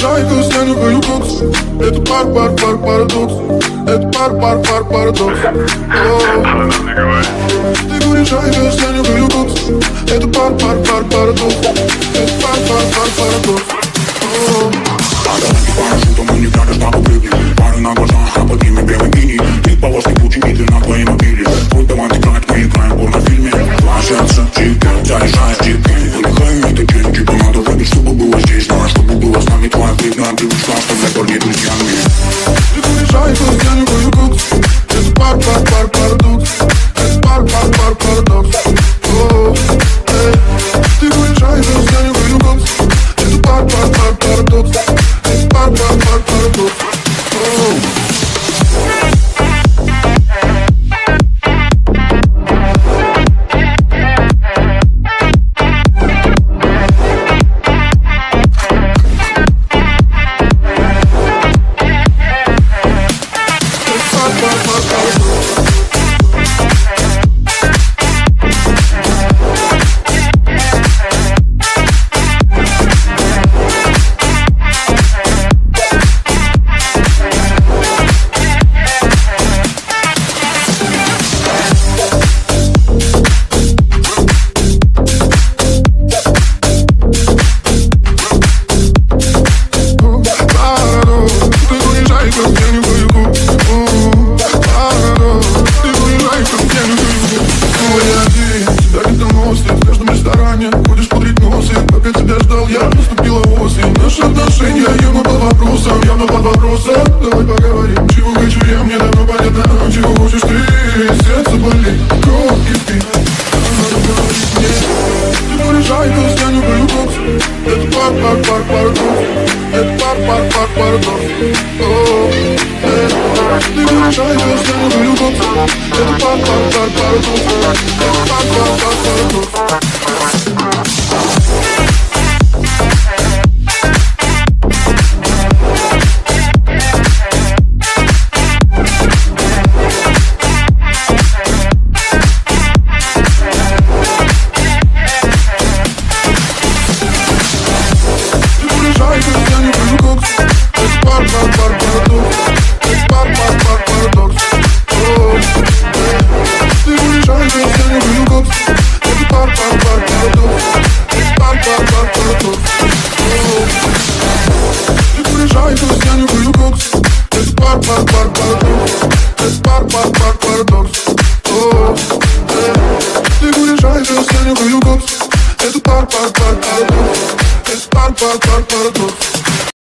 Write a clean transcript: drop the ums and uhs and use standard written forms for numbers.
Лужайка, я не пою кокс. Это парадокс. Это парадокс. Ты говоришь, я не пою кокс. Это парадокс. Это парадокс. А дороги парашютом и не прячешь на побеге. Пары на глазах, а под ними белый мини. Ты полосный путь и ты на твоей мобиле. Твой талант играет, мы играем в порнофильме. Ложатся чипы, заряжаешь чипы. Выдыхаем это день, типа надо выпить, чтобы было здесь. Знаю, чтобы было с нами твоя видная привычка, что для парней друзьями. Ты говоришь, я не пою кокс. Это парадокс. Это парадокс. Ты говоришь, я не пою кокс. Это парадокс. Это парадокс. Ходишь пудрить носы, пока тебя ждал я, наступила осень. Наши отношения явно под вопросом. Давай поговорим, чего хочу я, мне давно понятно. Чего хочешь ты, сердце болит, кровь кипит. Надо говорить мне. Ты говоришь, я не пою кокс. Это парадокс. Это парадокс. Ты говоришь, я не пою кокс. Это парадокс. Это парадокс. Это парадокс.